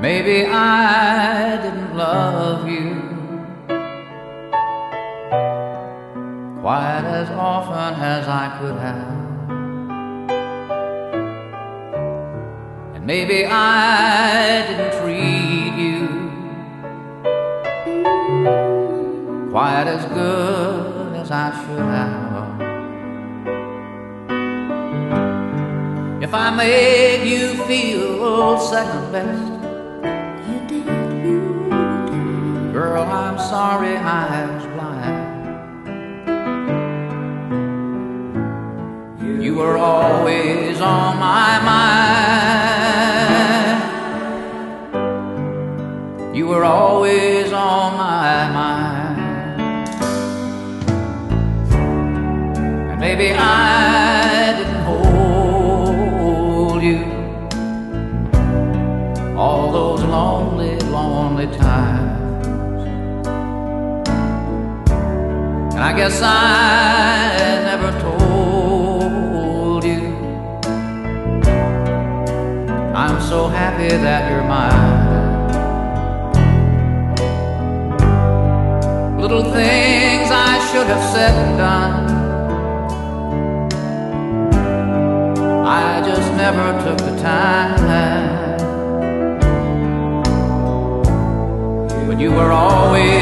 maybe I didn't love you quite as often as I could have. And maybe I didn't treat you quite as good as I should have. If I made you feel second best, you did. girl, I'm sorry I was blind. You were always on my mind. You were always on my mind. And maybe I didn't hold you all those lonely, lonely times. And I guess I never told you I'm so happy that you're mine. Little things I should have said and done, I just never took the time. But you were always